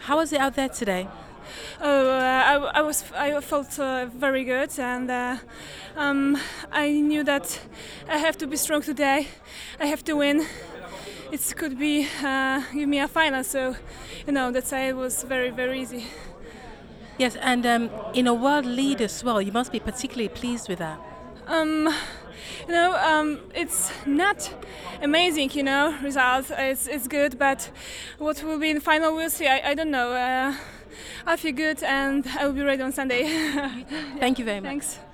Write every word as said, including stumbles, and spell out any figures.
How was it out there today? Oh, uh, I, I was I felt uh, very good, and uh, um, I knew that I have to be strong today. I have to win. It could be uh, give me a final, so you know that's why it was very very easy. Yes, and um, in a world lead as well, you must be particularly pleased with that. Um, you know, um, it's not amazing, you know, result. It's, it's good, but what will be in the final, we'll see. I, I don't know. Uh, I feel good, and I will be ready on Sunday. Thank you very much. Thanks.